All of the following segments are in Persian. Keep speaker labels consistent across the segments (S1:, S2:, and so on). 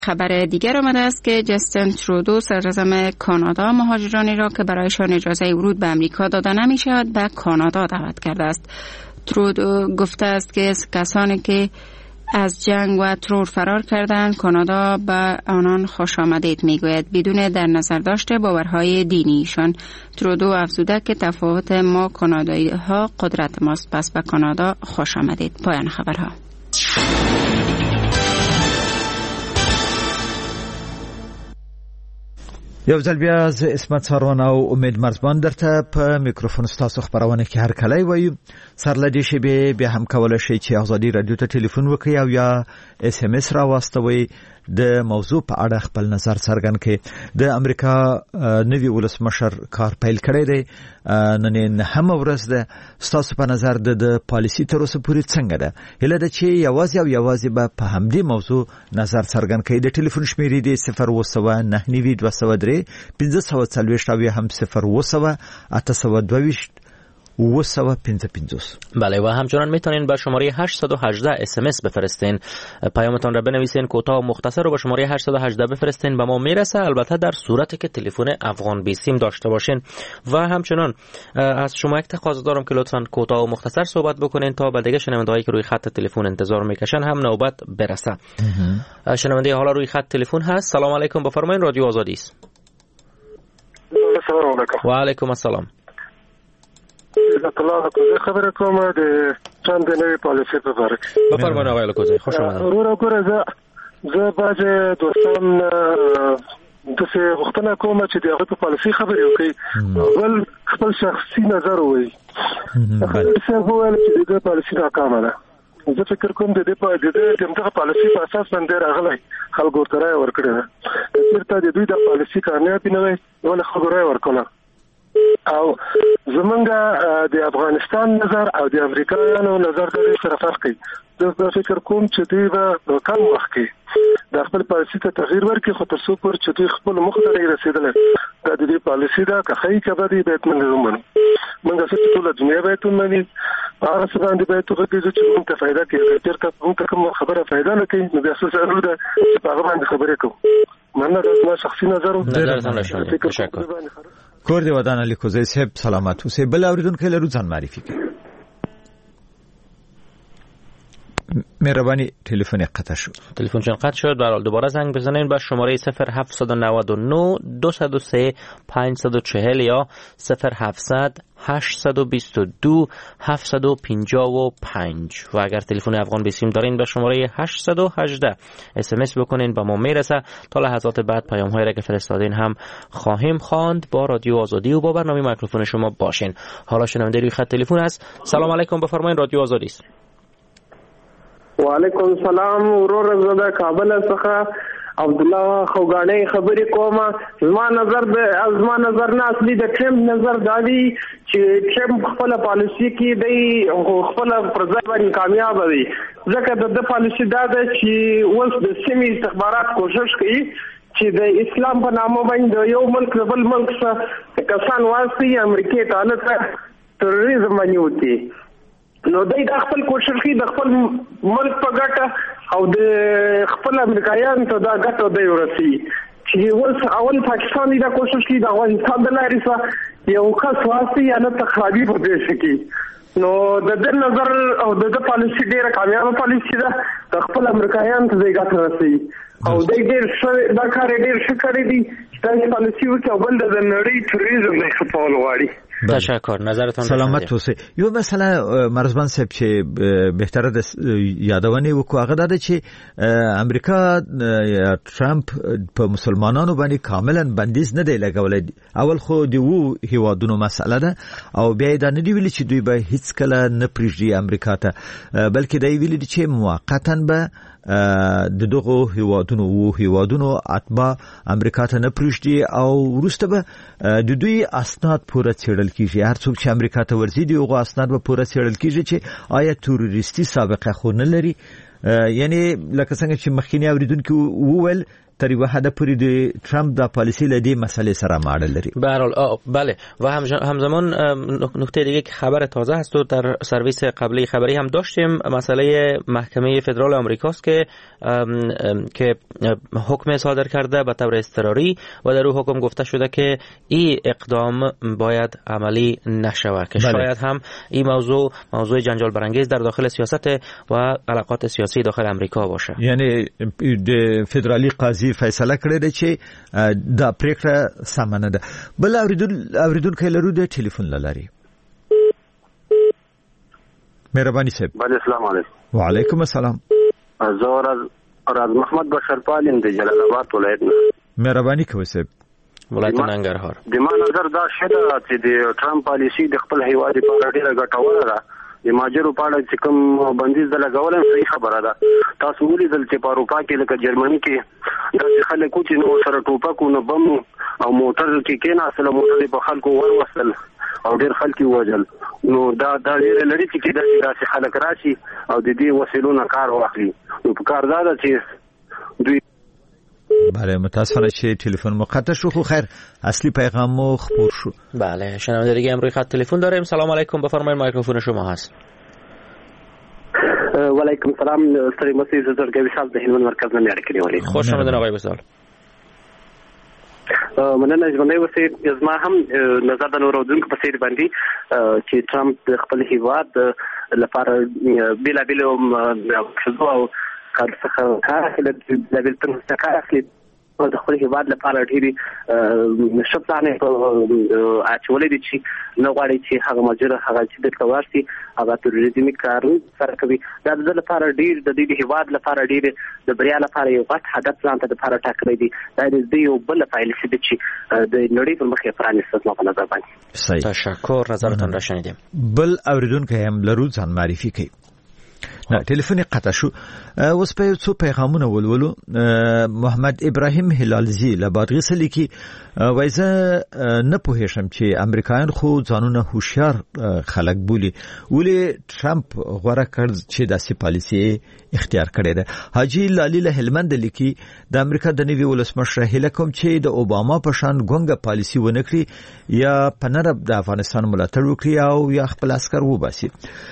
S1: خبر دیگر آمده است که جاستین ترودو صدراعظم کانادا مهاجرانی را که برایشان اجازه ورود به امریکا داده نمی‌شود به کانادا دعوت کرده است. ترودو گفته است که کسانی که از جنگ و ترور فرار کردند کانادا به آنان خوش آمدید میگوید بدون در نظر داشته باورهای دینیشان. ترودو افزوده که تفاوت ما کانادایی ها قدرت ماست، پس به کانادا خوش آمدید. پایان خبرها.
S2: یو ځل بیا از اسمت ساروان او امید مرزبان درته په میکروفون ستاسو خبرونه کې هر کله وایو. سرلدی شی بیا هم کولای شي چې ازادي رادیو ته ټلیفون وکړئ او یا اس ام اس را واستوي د موضوع په اړه خپل نظر څرګند کړئ. د امریکا نوی ولسمشر کار پیل کړی دی، نن هم ورځ ده. ستاسو په نظر د پالیسی تر اوسه پورې څنګه ده؟ هله د چې یوازې به په همدې موضوع نظر څرګند کړئ. د ټلیفون شمیرې دی 0299203 1540 او هم 02822 955.
S3: بله و همچنان میتونین به شماره 818 SMS بفرستین، پیامتان را بنویسین کوتاه و مختصر و به شماره 818 بفرستین، به ما میرسه، البته در صورتی که تلفن افغان بیسیم داشته باشین. و همچنان از شما یک تقاضا دارم که لطفاً کوتاه و مختصر صحبت بکنین تا به دیگه شنوندهایی که روی خط تلفن انتظار میکشن هم نوبت برسه. شنونده حالا روی خط تلفن هست. سلام علیکم، بفرمایید، رادیو آزادی است.
S4: سلام علیکم.
S3: و علیکم السلام.
S4: عزت الله کوزه خبره کوم د چند نوې پالیسي په اړه.
S3: بفرمایئ آقای کوزه، خوش آمدید.
S4: ورو زه باج دوستان د څه وختونه کوم چې دغه په پالیسي خبرې وکړي، ول خپل شخصي نظر وایي. څه هو چې د پالیسي ناکامه ده. زه فکر کوم د دې پالیسي په اساس باندې راغلی خلکو ته راي ورکړي ده. چېرته د دوی د پالیسي کامیابی نه وي ول خلکو راي ورکړه. او زمونږه د افغانستان نظر او د امریکایانو نظر د سره فرق کوي. زه فکر کوم چې دوی به کم وخت کې د خپل پالیسي ته تغییر ورکړي، خو تر څو پورې چې دوی خپل مخ ته رسیدل دا د دې پالیسي دا که ښه که بد باید موږ ومنو. موږ څه ټول دنیا باید ومني، هغه څه باندې باید وغږیږو چې موږ ته فایده کوي. چېرته موږ ته کومه خبره فایده نه کوي نو بیا څه ضرور ده چې په هغه باندې خبرې کوو. مننه، دا زما شخصي نظر و.
S3: تشکر.
S2: کور دی ودان علی کوزه صاحب سلامت اوسئ. بل اوریدونکو لرو ځان معرفي کړئ. مهربانی تلفن قطع شد.
S3: تلفنشون قطع شد. برحال دوباره زنگ بزنین به شماره 0799 203 540 یا 0700 822 755 و اگر تلفن افغان بیسیم دارین به شماره 818 SMS بکنین به ما میرسه. تا لحظات بعد پیام هایی را که فرستادین هم خواهیم خواند. با رادیو آزادی و با برنامه میکروفون شما باشین. حالا شنونده روی خط تلفن است. سلام علیکم، بفرمایید، رادیو آزادی است.
S5: و علیکم السلام. ورور زده کابل څخه عبدالله خوګانی خبرې کوم. زما نظر نه اصلي د ټرمپ نظر دادی چې ټرمپ خپل پالیسی کې دی خپل پرځای باندې کامیاب دی، ځکه د پالیسی دا ده چې اوس د سیمې استخبارات کوشش کوي چې د اسلام په نامه باندې یو ملک بل ملک څخه کسان واسي امریکای ته تروریزم باندې وتی. نو دای د خپل کوشش کوي د خپل ملک په ګټه او د خپل امریکایانو ته دا ګټه دی ورسي چې اول پاکستان دا کوشش کوي د افغانستان د لارې سره یو خاص واسي یا نه تخریبي په دې شي. نو د دې نظر او د پالیسی ډیره کامیابه پالیسی ده، د خپل امریکایانو ته ګټه رسي او د ډیر دا کار ډیر ښه کړی دی چې دا پالیسی وکړي او بل د نړۍ تروریزم نه خپل غواړي.
S3: تشکر، نظرتون
S2: سلامت اوسئ. یو مثلا مرزبان صاحب چې بهتره د یادونه وکړو هغه ده چې امریکا یا ټرمپ په مسلمانانو باندې کاملا بندیز نه دی لګولای. اول خو د وو هیوادونو مسله ده او بیا دا نه دی ویلي چې دوی به هیڅ کله نه پریږدي امریکا ته، بلکې دا ویلي چې موقتا به د دغه هیوادونو اتباع امریکا ته نه پریږدي او وروسته به د دوی اسناد پوره څېړل کیږي. هر څوک چې امریکا ته ورځي دغه اسناد به پوره څېړل کیږي چې آیا تروریستي سابقه خو نه لري. یعنی لکه څنګه چې مخکینی اوریدونکو وویل تر یو حد پورې د ټرمپ د پالیسی لدی مسئله سره ماړه لري.
S3: به هر حال بله و همزمان نکته دیگه که خبر تازه است و در سرویس قبلی خبری هم داشتیم مسئله محکمه فدرال آمریکاست که حکم صادر کرده به طور اضطراری و در او حکم گفته شده که این اقدام باید عملی نشود که شاید هم این موضوع جنجال برانگیز در داخل سیاست و علاقات سیاسی داخل امریکا باشه.
S2: یعنی د فدرالی قاضي فیصله کړې ده چې دا پریکړه سم نه ده. بل اوریدونکو لرو د ټلیفون لاري. مهرباني صاحب.
S6: بله السلام علیکم.
S2: وعلیکم السلام.
S6: زه راز محمد بشرپال د جلال آباد ولایت. مهرباني
S2: کوئ صاحب.
S3: ولایت ننګرهار.
S6: د ما نظر دا شته چې د ټرمپ پالیسی د خپل هیواد لپاره ډیره ګټوره ده. د ماجرو په اړه چې کوم بندیز د لګولم صحیح خبره ده. تاسو ولیدل چې په اروپا کې لکه جرمني کې داسې خلک چې نو سره ټوپک او بم او موټر کې کېناستل، موټر په خلکو ور وصل او ډېر خلک وژل. نو دا ډېر لري چې داسې خلک راشي او د دې وسیلو کار واخلي. نو په کار دا ده چې دوی
S2: بله متاسفانه چې تلفن مقطع شو. خو خیر اصلی پیغام مو خبر شو.
S3: بله شنونده دیگه امروز خط تلفن داریم. سلام علیکم، بفرمایید میکروفون شما هست.
S5: و علیکم سلام. ستړي مسیح زړګي وشال د هلمند مرکز نه اړیکې نیولې.
S3: خوش آمدید آقای وصال.
S5: مننه ژوندۍ اوسئ. زما هم نظر د نورو اوریدونکو په څیر باندې چې ټرمپ د خپل هیواد لپاره بیلابیلو مقصدو او کار څخه کار اخلي، بیلابیل څنګه کار اخلي د خپل هیواد لپاره ډېری شپانه اچولې دي چې نه غواړي چې هغه ماجره هغه چې د کوارسي هغه تروریزمي کارونه سره کوي. دا د لپاره ډېر د دې هیواد لپاره ډېر د بریا لپاره یو غټ هدف ځان ته لپاره ټاکلی دی. دا د یو بل پالیسي د چې د نړۍ پر مخ یې پرانیستل په نظر باندې.
S2: صحیح.
S3: تشکر، نظرتون را شنیدیم.
S2: بل اوریدونکو هم لرو ځان معرفي کوي. نه ټلیفون قطع شو. اوس په څو پیغامونه ولولو. محمد ابراهیم هلالزی له بادغیس لیکي وایزه نه پوهیږم چې امریکایان خو ځانونه هوښیار خلک بولي، ولی ټرمپ غوړه کړ چې داسې پالیسي اختیار کړې ده. حاجی لالی له هلمند لیکي د امریکا د نوي ولسمشر هیله کوم چې د اوباما په شان ګونګه پالیسي ونه کړي یا پنرب د افغانستان ملاتړ وکړي او یا خپل عسكر وباسي.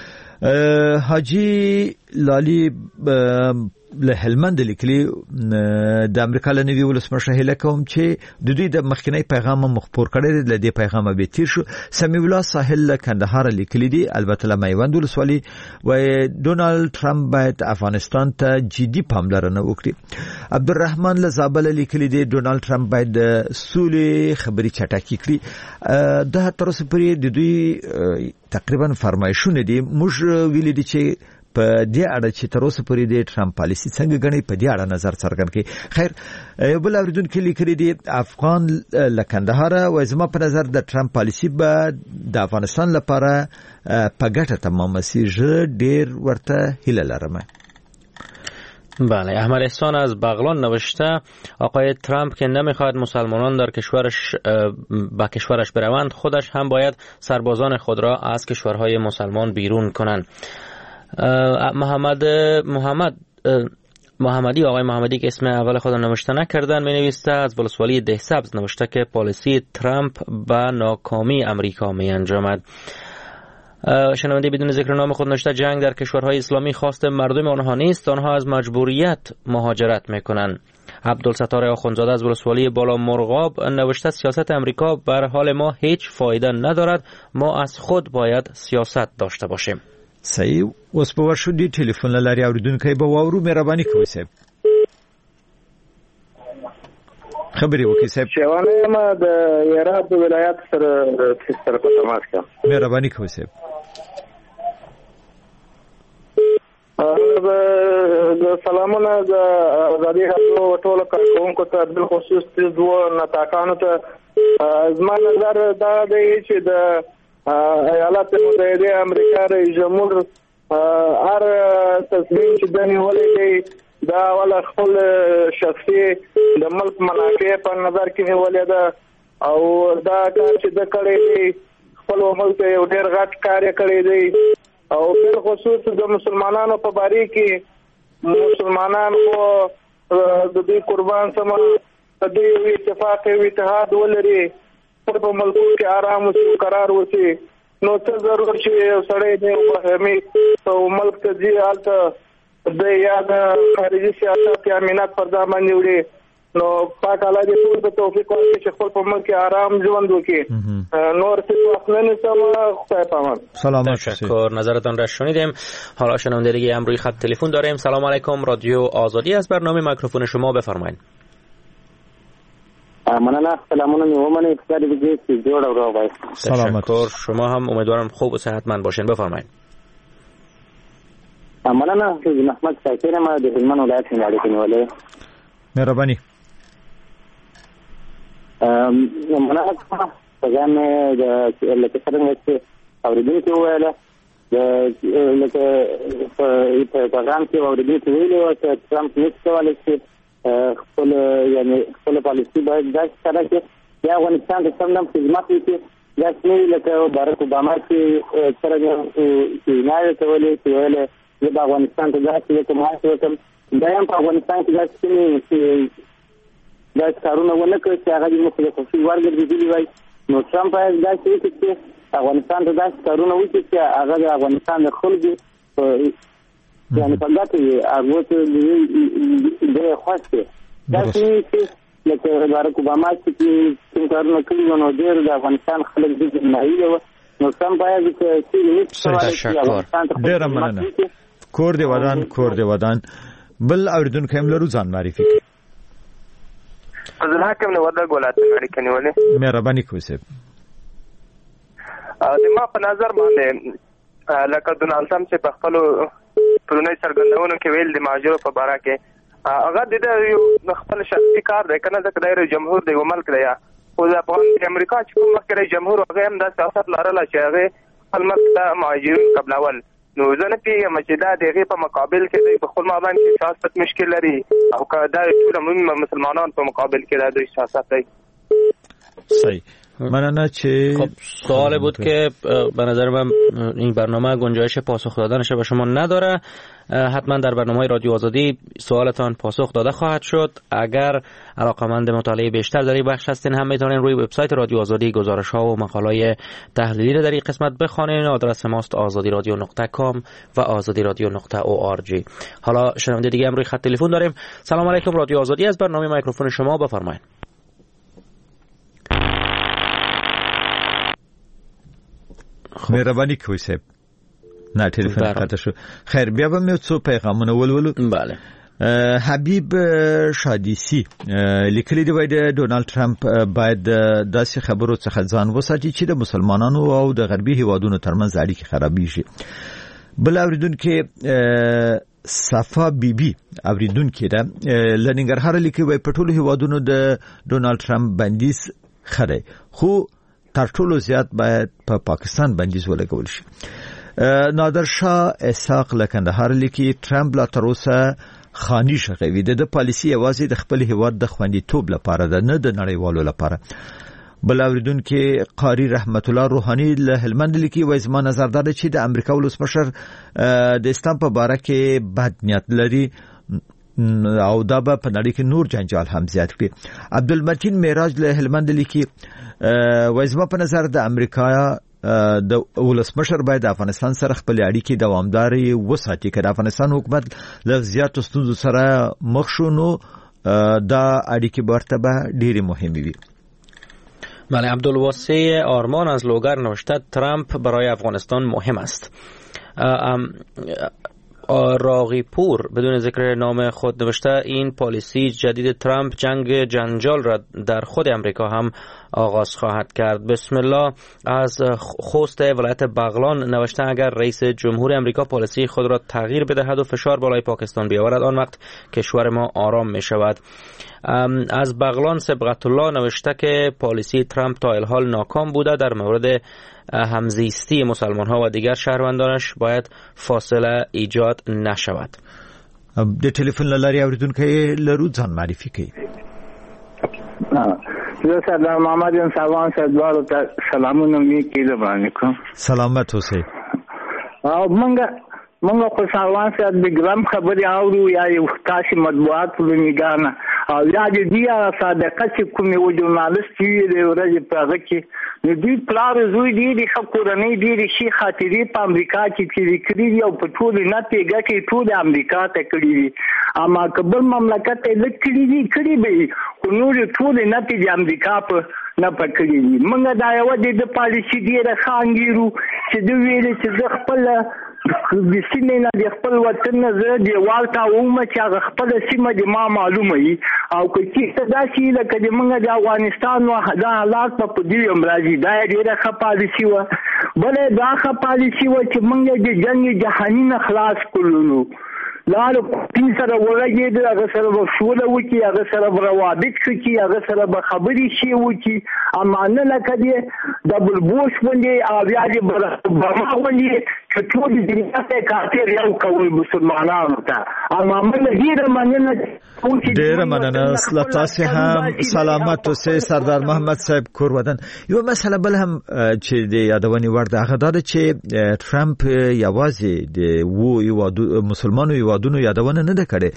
S2: حاجی لالی له هلمند لیکلي د امریکا له نوي ولسمشر هیله کوم چې د دوی د مخکنی پیغام مخبور کړي د دې پیغام به تیر شو. سمیع الله ساحل له کندهار لیکلي دي البته له میوند ولسوالي و ډونالد ټرمپ باید افغانستان ته جدي پاملرنه وکړي. عبدالرحمن له زابل لیکلي دي ډونالد ټرمپ باید د سولې خبري چټکي کړي. د تر اوسه پورې د دوی تقریبا فرمایشونه دي. موږ ویل دي چې په دې اړه چې تر اوسه پورې د ټرمپ پالیسي څنګه غني په دې اړه نظر څرګند کړي. خیر بل اوریدونکو لیکلي دي افغان لکندهار و زما په نظر د ټرمپ پالیسي به د افغانستان لپاره په ګټه تمام شي. ډیر ورته هیله لرم.
S3: بله احمد احسان از بغلان نوشته آقای ترامپ که نمیخواهد مسلمانان در کشورش با کشورش بروند، خودش هم باید سربازان خود را از کشورهای مسلمان بیرون کنند. محمدی آقای محمدی که اسم اول خود نوشته نکردن می نویسته از ولسوالی دهسبز نوشته که پالیسی ترامپ به ناکامی امریکا می انجامد. شنونده بدون ذکر نام خود نوشته جنگ در کشورهای اسلامی خواست مردم آنها نیست، آنها از مجبوریت مهاجرت میکنند. عبدالستار آخوندزاده از ولسوالی بالا مرغاب نوشته سیاست امریکا بر حال ما هیچ فایده ندارد، ما از خود باید سیاست داشته باشیم.
S2: صحیح. اوس په ورشو دی ټلیفون لاري اوریدونکو به واورو. مهرباني کوئ صاحب. خبري وکي صاحب.
S5: شیوانه ما د هرات ولایت سره په تماس کې.
S2: مهرباني کوئ صاحب.
S5: سلامونه د ازادي حقو ټول کارکونکو ته بل خصوص دوه نتاکانو ته زما نظر دا دی چې د ایالات متحده امریکا رئیس جمهور هر تصمیم چې د نیولې دی دا ولا خپل شخصي د ملک منافع په نظر کې نیولې ده او دا کار چې د کړې دی خپل ملک یو ډېر غټ کار کړی دی او بل خصوص د مسلمانانو په باره کې مسلمانان خو د دې قربان سم د دې اتفاق او اتحاد ولري په ملک کې آرام او قرار وسی نو څه ضرورت چې سړی دې په ملک ته ځي البته د یاد خارجي سیاست یا امنیت پر ځای نیولې نو پاک الله دې ټول ته توفیق ورکړي چې خپل په ملک کې آرام ژوند وکړي نور څه اصلا نیستم خدای پامان.
S2: سلام
S3: تشکر، نظرتان را شنیدیم. حالا شنونده دیگه هم روی خط تلفن داریم. سلام علیکم، رادیو آزادی از برنامه میکروفون شما بفرمایید.
S7: مننه، سلامونه میومنه افتاد دیگه چی جوړ او راوای.
S3: تشکر، شما هم امیدوارم خوب و صحتمند باشین. بفرمایید.
S7: مننه، محمد شاکر ما د هلمند ولایت څخه اړیکه نیولې.
S2: مهرباني.
S7: مننه پیغام د لکه څنګه چې اوریدونکو ویله لکه په پیغام کې اوریدونکو ویله چې ټرمپ نشوالي چې خپل یعنی خپل پالیسي باید داسې سره چې د افغانستان د څنګه خدمت وکړي داسې لکه بارک اوباما چې څنګه چې نه کولای چې ویله د افغانستان ته داسې کوم حاصل دا هم په افغانستان کې داسې دا کارونه ونه کوي چې هغه د مخالفت ورګرځي وای نو ټرمپ دا چې افغانستان ته داسې کارونه وکړي چې هغه د افغانستان د خلکو یعنی په ګټه هغه ته د خوښه دا چې لکه بارک اوباما چې کارونه کوي نو د افغانستان خلک د نهایي نو ټرمپ باید چې
S2: ډیر مننه. کور دی ودان بل اوریدونکو هم لرو ځان معرفي کړئ.
S8: فضل حاکم نو ورته ګولات اړیکه نیولې.
S2: مهرباني کوئ صاحب.
S8: د ما په نظر باندې لکه ډونالد ټرمپ چې په خپل پرونی سرګندونو کې ویل د ماجرو په باره کې هغه د خپل شخصي کار دی کنه ځکه د جمهور دی ملک دی او د امریکا چې کوم وخت کې جمهور هغه هم د سیاست لرله چې هغه خپل ملک ته مهاجرین قبلول نو ځنه پیغام چې دا دغه په مقابل کې د خپل مابین کې سیاست مشکل لري او دا ټول مسلمانان په مقابل کې د سیاست دی.
S2: صحیح. مننه. چه
S3: خب سوال بود که به نظر من این برنامه گنجایش پاسخ دادنش به شما نداره. حتما در برنامه رادیو آزادی سوالتان پاسخ داده خواهد شد. اگر علاقمند مطالعه بیشتر در این بخش هستین هم میتونین روی وبسایت رادیو آزادی گزارش ها و مقالای تحلیلی رو در این قسمت بخوانین. آدرس ماست azadiradio.com و azadiradio.org. حالا شنونده دیگه هم روی خط تلفن داریم. سلام علیکم، رادیو آزادی از برنامه میکروفون شما بفرمایید.
S2: مهرباني کوئ صاحب. نه ټلیفون قطع شو. خیر بیا به مې څو پیغامونه ولولو.
S3: بله.
S2: حبیب شادیسی لیکلی دی د ډونالد ټرمپ باید داسې خبرو څخه ځان وساتي چې د مسلمانانو او د غربي هیوادونو ترمنځ اړیکې خرابې شي. بل اوریدونکو صفا بیبي اوریدونکو دا لنګرهار لیکي وای په ټولو هیوادونو د ډونالد ټرمپ بندیز خره خو تر ټولو زیات باید په پاکستان بندیز ولګول شي. نادر شاه اسحاق لکندهار لیکي ټرمپ لا تر اوسه خاني شغوي د پالیسي یوازې د خپل هیواد د خوندیتوب لپاره ده نه د نړیوالو لپاره. بل اوریدونکو قاری رحمت الله روحاني له هلمند لیکي وای زما نظر دا چې د امریکا ولسمشر د اسلام په باره کې بد نیت لري او دا به په نړۍ کې نور جنجال هم زیات کړي. عبدالمتین معراج له هلمند لیکي وای زما په نظر د امریکا د ولسمشر باید د افغانستان سره خپل اړیکې دوامداري وساتي. که د افغانستان حکومت له زیاتو ستونزو سره مخ شو نو دا اړیکې برته به ډېرې مهمې وي.
S3: بله. عبدالواسع آرمان از لوگر نوشته ترامپ برای افغانستان مهم است. راغی پور بدون ذکر نام خود نوشته این پالیسی جدید ترامپ جنگ جنجال را در خود امریکا هم آغاز خواهد کرد. بسم الله از خوست ولایت بغلان نوشته اگر رئیس جمهور امریکا پالیسی خود را تغییر بدهد و فشار بالای پاکستان بیاورد آن وقت کشور ما آرام می شود. از بغلان سبقت الله نوشته که پالیسی ترامپ تا الحال ناکام بوده. در مورد همزیستی مسلمان ها و دیگر شهروندانش باید فاصله ایجاد نشود.
S2: د ټلیفون لاري اوریدونکو لرو ځان معرفي کوي.
S9: زه سردار محمد یم سلام سردارو ته سلامونه می کیږي باندې کوم.
S2: سلامت اوسئ.
S9: او منګه موږ خو سروان صاحب د ګرام خبرې اورو یا یو تاسو مطبوعات ولنګانه او یا دې صادقه چې کومه و ژورنالیست دی ورځ په هغه کې نو دوی پلار زوی دی د خبرنۍ دی د شي خاطرې په امریکا کې کړي دي او په ټول نه پیګه کې ټول امریکا ته کړي دي اما کبل مملکت ته لکړي دي کړي به خو نور ټول نه پیګه امریکا په نه پکړي دي موږ دا یو د پالیسي دی راخانګیرو چې دوی ویل چې خپل د سیمې نه د خپل وطن نه زه دیوال ته ومه چې هغه خپل سیمه د ما معلومه وي او که چې دا شي لکه د موږ د افغانستان و دا حالات په دې امراضي دا ډیره ښه پالیسي وه بله دا ښه پالیسي وه چې موږ د جنګ جهاني نه خلاص کړو لارو پین سره ولګید هغه سره به شوله وکي هغه سره به روابط شي هغه سره به خبرې شي وکي اما نه لکه دی ډبل بوش باندې او بیا دې برما باندې چې ټول دنیا ته کافر یو کوي مسلمانانو ته اما موږ ډېر مننه تاسو هم سلامت اوسئ سردار محمد صاحب کورودن یو مسله بل هم چې د یادونې وړ ده هغه دا چې ټرمپ یوازې د مسلمانو یوادونو یادونه نه ده کړې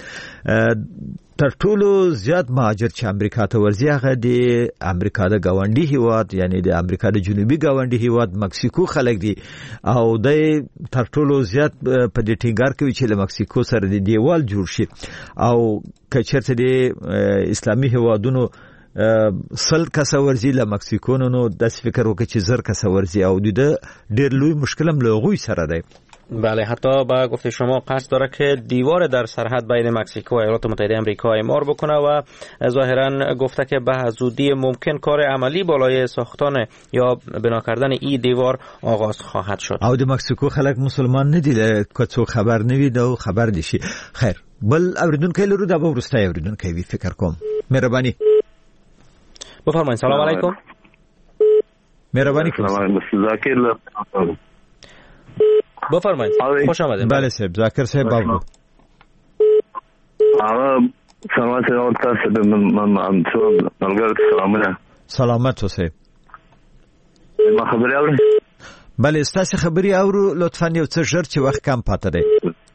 S9: تر ټولو زیات مهاجر چې امریکا ته ورځي هغه د امریکا د گاونډي هیواد یعنی د امریکا د جنوبي گاونډي هیواد مکسیکو خلک دي او د تر ټولو زیات په دې ټینګار کوي چې له مکسیکو سره د دیوال جوړ شي او کچرته د اسلامي هیوادونو سل کس ورزي له مکسیکو نو د فکر وکړي چې زر کس ورزي او د ډېر لوی مشکل هم له غوي سره دی
S3: بله حتی با گفته شما قصد داره که دیوار در سرحد بین مکزیکو و ایالات متحده آمریکا اعمار بکنه و ظاهرا گفته که به زودی ممکن کار عملی بالای ساختن یا بنا کردن این دیوار آغاز خواهد شد.
S2: او د مکزیکو خلک مسلمان ندیده که څو خبر نوید او خبر دیشي. خیر بل اوریدونکو لرو دا به ورسته اوریدونکو وی فکر کوم. مهرباني
S3: بفرمایید. سلام علیکم.
S2: مهرباني کوم.
S10: ذاکر
S3: بفرمایید. خوش آمدید.
S2: بله صاحب ذاکر صاحب بابو.
S10: سلامت تاسو د ملګرو سلامونه.
S2: سلامت اوسئ.
S10: ما خبرې اورئ؟
S2: بله ستاسو خبرې اورو لطفا یو څه ژر چې وخت کم پاتې دی.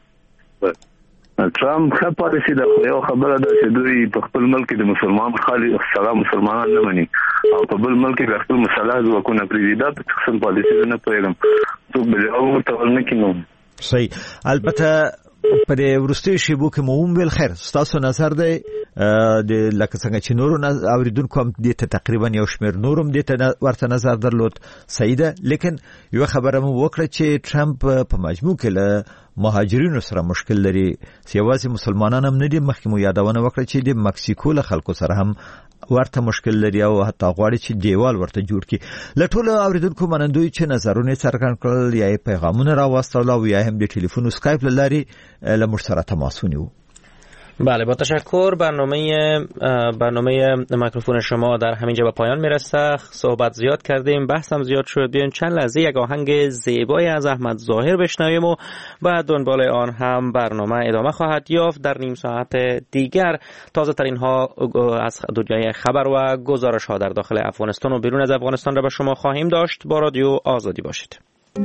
S10: ټرمپ ښه پالیسي ده خو یو خبره ده چې دوی په خپل ملک د مسلمان خالي سلام مسلمانان نه مني او په بل ملک د خپل مسلح ځواکونه پریزیدنت په خپل پالیسي نه پوهیږم څوک به او تول نه کینو.
S2: صحیح. البته په دې ورستي شیبو کې مو ویل خیر ستاسو نظر دی د لکه څنګه چې نورو اوریدونکو هم دې ته تقریبا یو شمیر نورم دې ته ورته نظر درلود صحیح ده لیکن یو خبره مو وکړه چې ټرمپ په مجموع کې له مهاجرینو سره مشکل لري سیاسي مسلمانان هم نه دي مخکې مو یادونه وکړه چې د مکسیکو له خلکو سره هم ورته مشکل لري او حتی غواړي چې دیوال ورته جوړ کړي. له ټولو اوریدونکو منندوی چې نظرونه څرګند کړل یا پیغامونه راوستل او یا هم د ټلیفون او اسکایپ لاري له موږ سره تماس ونیو.
S3: بله با تشکر. برنامه میکروفون شما در همینجا به پایان میرسه. صحبت زیاد کردیم بحث هم زیاد شد. بیاین چند لحظه یک آهنگ زیبای از احمد ظاهر بشنویم و بعد دنبال آن هم برنامه ادامه خواهد یافت. در نیم ساعت دیگر تازه ترین ها از دنیای خبر و گزارش ها در داخل افغانستان و بیرون از افغانستان را به شما خواهیم داشت. با رادیو آزادی باشید.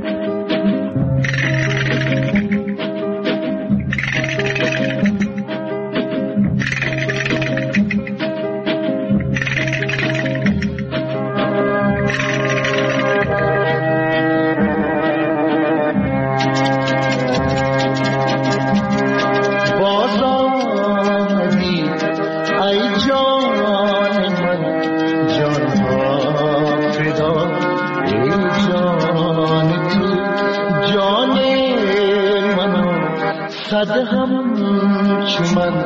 S11: هم چمن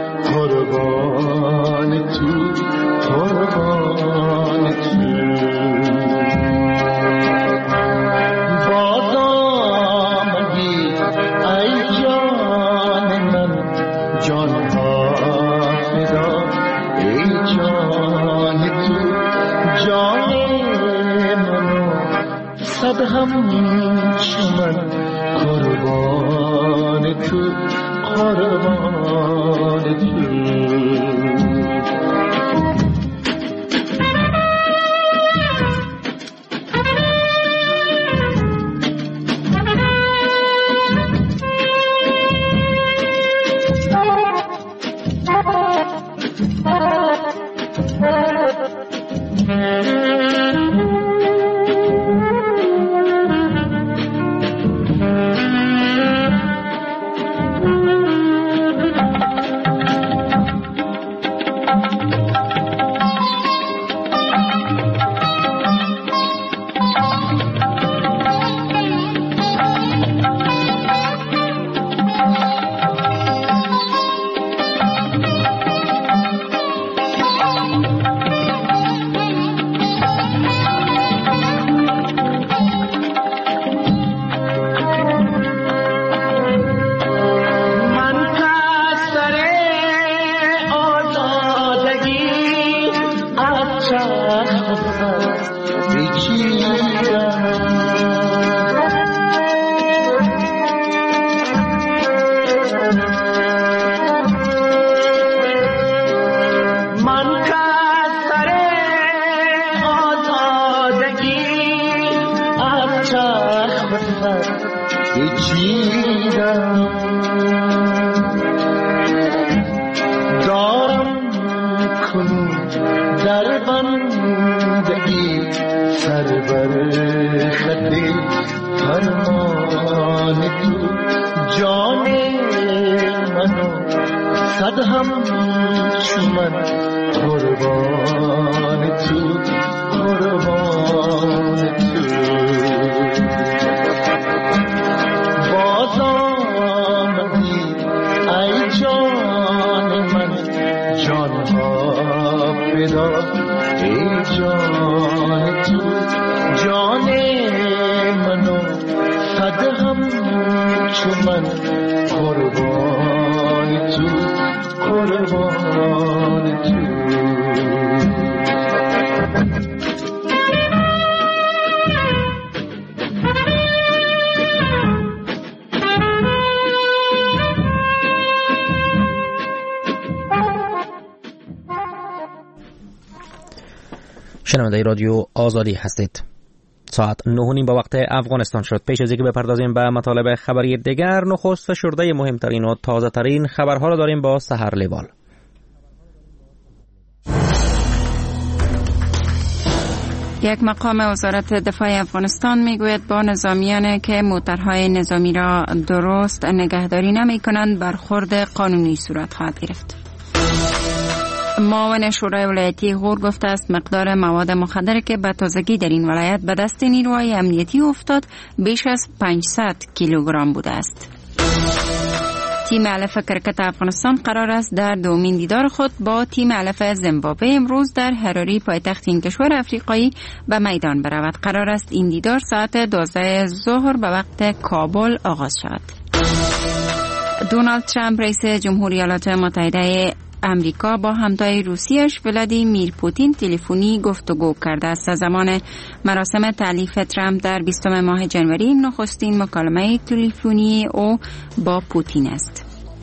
S11: قربان تو بازآمدی ای جان من جان ها فدا ای جان تو جان منو صد هم چمن قربان تو قربان تو.
S3: شنونده رادیو آزادی هستید. ساعت 9:30 به وقت افغانستان شد. پیش از اینکه بپردازیم به مطالب خبری دیگر، نخست فشرده مهمترین و تازه ترین خبرها را داریم با سحر لیوال.
S1: یک مقام وزارت دفاع افغانستان میگوید با نظامیانی که موترهای نظامی را درست نگهداری نمی کنند برخورد قانونی صورت خواهد گرفت. معاون شورای ولایتی غور گفته است مقدار مواد مخدر که به تازگی در این ولایت به دست نیروهای امنیتی افتاد بیش از 500 کیلوگرم بوده است. تیم علف کرکت افغانستان قرار است در دومین دیدار خود با تیم علف زیمبابوه امروز در هراری پایتخت این کشور افریقایی به میدان برود. قرار است این دیدار ساعت 12 ظهر به وقت کابل آغاز شود. دونالد ترامپ رئیس جمهوری ایالات متحده امریکا با همتای روسیش ولادیمیر پوتین تلفنی گفتگو کرده است. از زمان مراسم تألیف ترامپ در 20 ماه جنوری نخستین مکالمه تلفنی او با پوتین است.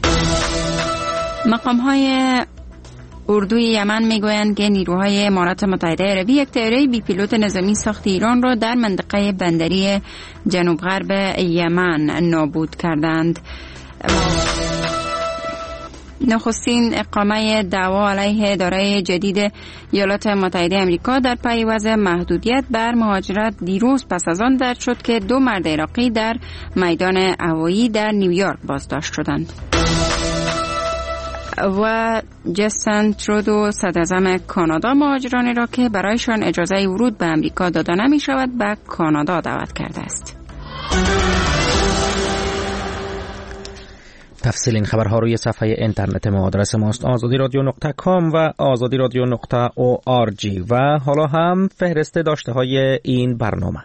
S1: مقام‌های اردوی یمن میگویند که نیروهای امارات متحده عربی یک طیاره بی پیلوت نظامی ساخت ایران را در منطقه بندری جنوب غرب یمن نابود کردند. نخستین اقامه دعوا علیه اداره جدید ایالات متحده آمریکا در پی وضع محدودیت بر مهاجرت دیروز پس از آن درج شد که 2 مرد عراقی در میدان هوایی در نیویورک بازداشت شدند. و جستن ترودو صدراعظم کانادا مهاجرانی را که برایشان اجازه ورود به آمریکا داده نمی شود به کانادا دعوت کرده است.
S3: تفصیل این خبرها روی صفحه اینترنت ما. آدرس ماست azadi.com و azadi.org. و حالا هم فهرست داشته های این برنامه.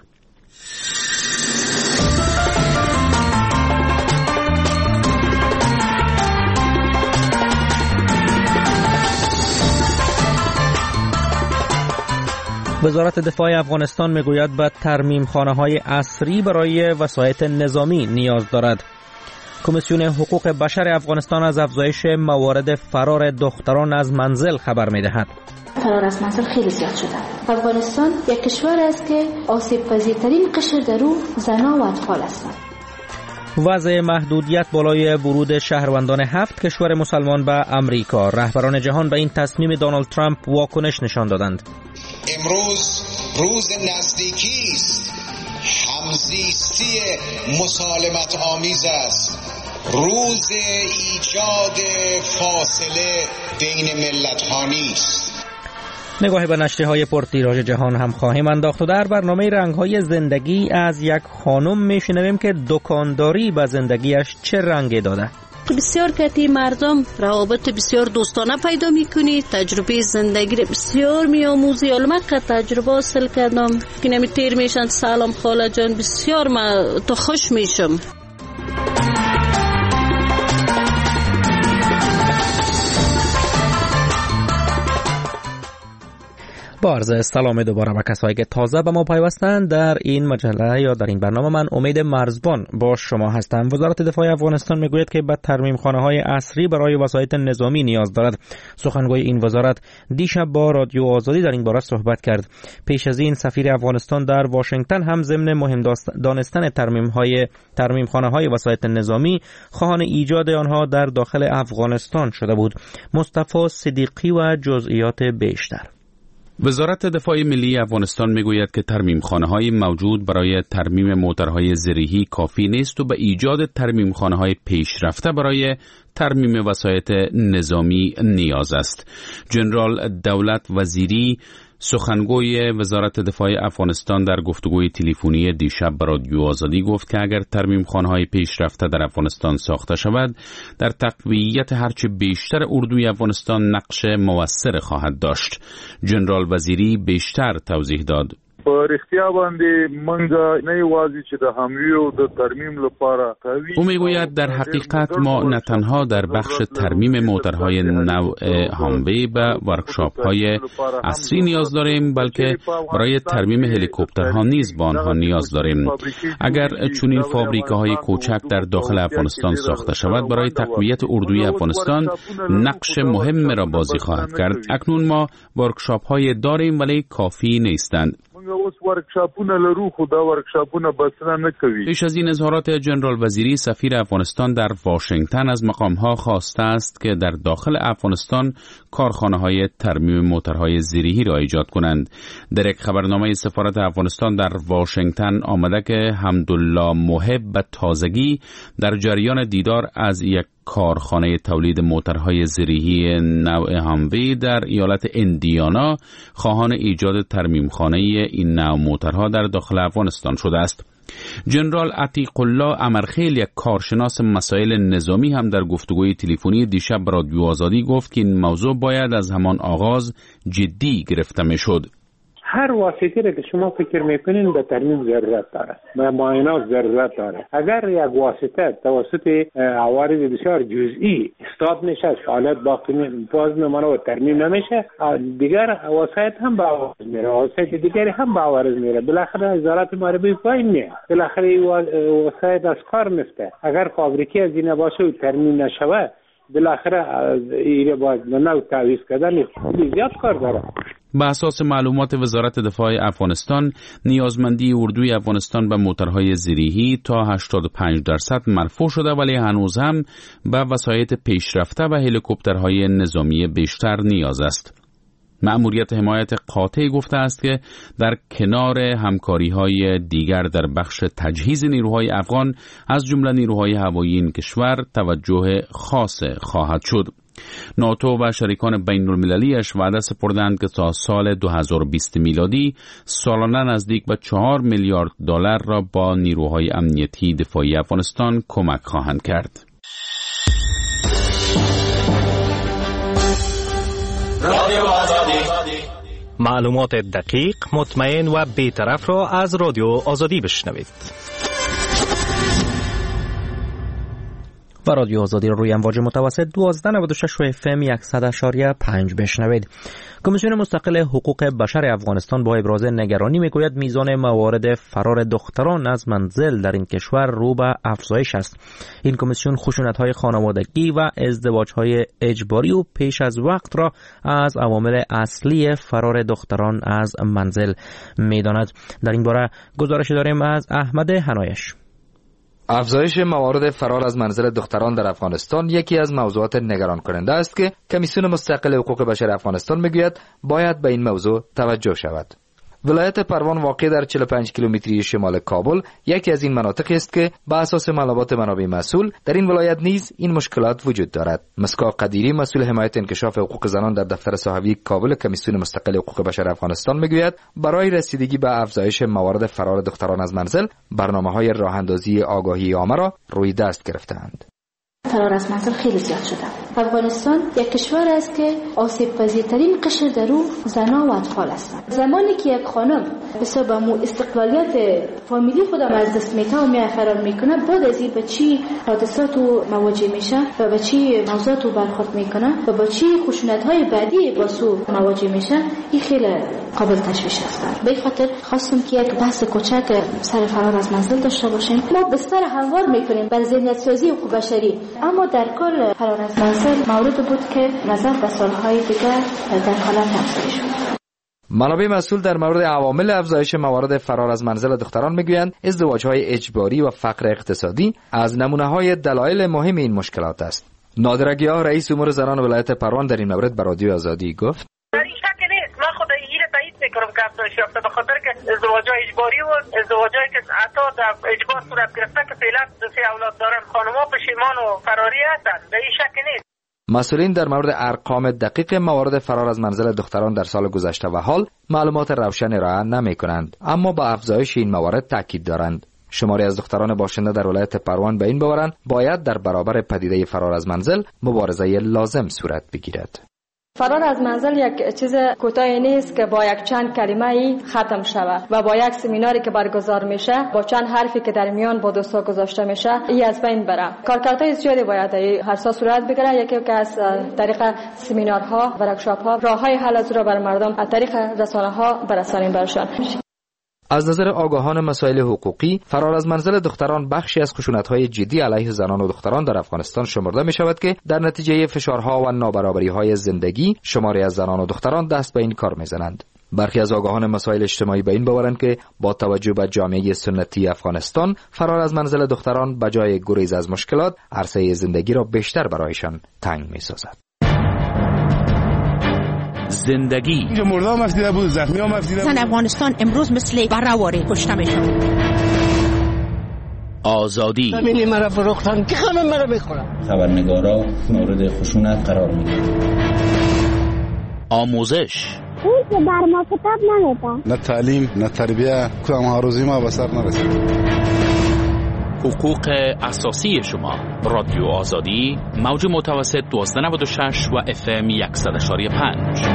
S3: وزارت دفاع افغانستان میگوید به ترمیم خانه‌های عصری برای وسایط نظامی نیاز دارد. کمیسیون حقوق بشر افغانستان از افزایش موارد فرار دختران از منزل خبر می‌دهد.
S12: فرار از منزل خیلی زیاد شده. افغانستان یک کشور است که آسیب پذیرترین قشر در او زنان و اطفال هستند.
S3: وضع محدودیت بالای ورود شهروندان 7 کشور مسلمان به امریکا. رهبران جهان به این تصمیم دونالد ترامپ واکنش نشان دادند.
S13: امروز روز نزدیکی است. همزیستی مسالمت آمیز است. روز ایجاد فاصله بین ملت‌ها نیست.
S3: نگاهی به نشریه‌های پرتیراژ جهان هم خواهیم انداخت و در برنامه رنگ‌های زندگی از یک خانم میشنویم که دکانداری به زندگیش چه رنگی داده.
S14: بسیار کتی مردم روابط بسیار دوستانه پیدا میکنی، تجربه زندگی رو بسیار میآموزی. حالا من که تجربه حاصل کردم که نمی تیر میشن سلام خاله جان، بسیار من تو خوش میشم.
S3: با عرض سلام دوباره به کسایی که تازه به ما پیوستند در این مجله یا در این برنامه، من امید مرزبان با شما هستم. وزارت دفاع افغانستان میگوید که به ترمیم خانه‌های عصری برای وسایط نظامی نیاز دارد. سخنگوی این وزارت دیشب با رادیو آزادی در این باره صحبت کرد. پیش از این سفیر افغانستان در واشنگتن هم ضمن مهم دانستن ترمیم خانه‌های وسایط نظامی خواهان ایجاد آنها در داخل افغانستان شده بود. مصطفی صدیقی و جزئیات بیشتر.
S15: وزارت دفاع ملی افغانستان میگوید که ترمیم خانه‌های موجود برای ترمیم موترهای زرهی کافی نیست و به ایجاد ترمیم خانه‌های پیشرفته برای ترمیم وسایط نظامی نیاز است. جنرال دولت وزیری سخنگوی وزارت دفاع افغانستان در گفتگوی تلفنی دیشب با رادیو آزادی گفت که اگر ترمیم خانه‌های پیشرفته در افغانستان ساخته شود، در تقویت هرچه بیشتر اردوی افغانستان نقش موثر خواهد داشت. جنرال وزیری بیشتر توضیح داد. او میگوید در حقیقت ما نه تنها در بخش ترمیم موترهای نوع هاموی و ورکشاپ‌های عصری نیاز داریم، بلکه برای ترمیم هلیکوپترها نیز به آنها نیاز داریم. اگر چنین فابریکه‌های کوچک در داخل افغانستان ساخته شود، برای تقویت اردوی افغانستان نقش مهم را بازی خواهد کرد. اکنون ما ورکشاپ‌های داریم ولی کافی نیستند. پیش از این اظهارات جنرال وزیری، سفیر افغانستان در واشنگتن از مقام‌ها خواسته است که در داخل افغانستان کارخانه‌های ترمیم موترهای زرهی را ایجاد کنند. در یک خبرنامه سفارت افغانستان در واشنگتن آمده که حمدالله محب به تازگی در جریان دیدار از یک کارخانه تولید موترهای زرهی نوع هاموی در ایالت اندیانا خواهان ایجاد ترمیمخانه این نوع موترها در داخل افغانستان شده است. جنرال عتیق الله امرخیل، یک کارشناس مسائل نظامی، هم در گفتگوی تلفنی دیشب با رادیو آزادی گفت که این موضوع باید از همان آغاز جدی گرفته میشد.
S16: هر واسطه را که شما فکر میکنین به ترمیم ضرورت داره، به معاینات ضرورت داره. اگر یک واسطه توسط عوارض بسیار جزئی استاد میشه، حالت باز میمونه و ترمیم نمیشه، دیگر واسطه هم به عوارض میره، واسطه دیگری هم به عوارض میره، بالاخره وزارت مالیه پایین میاد، بالاخره واسطه از کار میفته. اگر فابریکه از این باشه و ترمیم نشوه، بالاخره این باید نو تعویض کردن زیاد کار داره.
S15: به اساس معلومات وزارت دفاع افغانستان، نیازمندی اردوی افغانستان به موترهای زرهی تا 85% مرفوع شده، ولی هنوز هم به وسایط پیشرفته و هلیکوپترهای نظامی بیشتر نیاز است. مأموریت حمایت قاطع گفته است که در کنار همکاری‌های دیگر در بخش تجهیز نیروهای افغان از جمله نیروهای هوایی این کشور توجه خاص خواهد شد. ناتو و شریکان بین المللیش وعده سپردند که تا سال 2020 میلادی سالانه نزدیک به 4 میلیارد دلار را با نیروهای امنیتی دفاعی افغانستان کمک خواهند کرد.
S17: رادیو آزادی، معلومات دقیق، مطمئن و بی‌طرف را از رادیو آزادی بشنوید.
S3: و رادیو آزادی را روی امواج متوسط 1296 FM 100.5 بشنوید. کمیسیون مستقل حقوق بشر افغانستان با ابراز نگرانی میگوید میزان موارد فرار دختران از منزل در این کشور رو به افزایش است. این کمیسیون خشونت‌های خانوادگی و ازدواج‌های اجباری و پیش از وقت را از عوامل اصلی فرار دختران از منزل میداند. در این باره گزارش داریم از احمد حنایش.
S18: افزایش موارد فرار از منزل دختران در افغانستان یکی از موضوعات نگران کننده است که کمیسیون مستقل حقوق بشر افغانستان میگوید باید به این موضوع توجه شود. ولایت پروان واقع در 45 کیلومتری شمال کابل یکی از این مناطق است که به اساس معلومات منابع مسئول در این ولایت نیز این مشکلات وجود دارد. مسکا قدیری، مسئول حمایت انکشاف حقوق زنان در دفتر صحوی کابل کمیسیون مستقل حقوق بشر افغانستان میگوید برای رسیدگی به افزایش موارد فرار دختران از منزل برنامه‌های راه‌اندازی آگاهی عامه را روی دست گرفتند.
S12: فرار از منزل خیلی زیاد شده افغانستان یک کشور است که آسیب پذیرترین قشر در او زنان و اطفال هستند. زمانی که یک خانم بسیار به مو استقلالیت فامیلی خودم از دست میده و فرار میکنه، بعد از این به چی حادثات مواجه میشه و به چی موضوعات برخورد میکنه و با چی خشونت‌های بعدی با سو مواجه میشه، این خیلی قابل تشویش است. به خاطر خواستم که یک بحث کوچک سر فرار از منزل داشته باشیم. ما بستر هموار میکنیم بر ذهنیت سازی حقوق بشری، اما در کل فرار از منزل مورد بود که نظر به سالهای دیگر در حالت افزایش شد.
S18: منابع مسئول در مورد عوامل افزایش موارد فرار از منزل دختران میگویند ازدواج‌های اجباری و فقر اقتصادی از نمونه‌های دلایل مهم این مشکلات است. نادر گیاه رئیس امور زنان ولایت پروان در این مورد به رادیو آزادی گفت:
S19: من خود این تایید میکنم که افزایش یافته، به خاطر که ازدواج‌های اجباری و ازدواج‌هایی که حتی در اجبار صورت گرفته که فعلا سه اولاد دارن خانم‌ها پشیمان و فراری هستند، به این شک نیست.
S18: مسئولین در مورد ارقام دقیق موارد فرار از منزل دختران در سال گذشته و حال معلومات روشنی ارائه نمی‌کنند، اما با افزایش این موارد تاکید دارند. شماری از دختران باشنده در ولایت پروان به این باورند باید در برابر پدیده فرار از منزل مبارزه لازم صورت بگیرد.
S20: فرار از منزل یک چیز کوتاهی نیست که با یک چند کلمه ای ختم شود و با یک سمیناری که برگزار میشه، با چند حرفی که در میان با دوستا گذاشته میشه، ای از بین بره. کارکردهای زیادی باید هر سال صورت بگیره. یکی که از طریق سمینارها، ورکشاپ‌ها، راههای حل از را بر مردم از طریق رسانه‌ها برسانیم برشان.
S18: از نظر آگاهان مسائل حقوقی، فرار از منزل دختران بخشی از خشونت‌های جدی علیه زنان و دختران در افغانستان شمرده می‌شود که در نتیجه فشارها و نابرابری‌های زندگی شماری از زنان و دختران دست به این کار می‌زنند. برخی از آگاهان مسائل اجتماعی به این باورند که با توجه به جامعه سنتی افغانستان، فرار از منزل دختران بجای گریز از مشکلات، عرصه زندگی را بیشتر برایشان تنگ می‌سازد.
S15: زندگی
S21: اینجا مردا مفیده بود، زخمی ها مفیده بود.
S22: زن افغانستان امروز مثل برهواره کشته میشن.
S15: آزادی
S21: زمینی مرا فروختن که همه مرا بخورن.
S23: خبرنگارا مورد خشونت قرار میگیرن.
S15: آموزش
S24: اون که بر ما کتاب نمیده.
S21: نه تعلیم نه تربیه، کدام هاروزی ما به سر نرسید.
S15: حقوق اساسی شما. رادیو آزادی، موج متوسط 1296 و FM 100.5.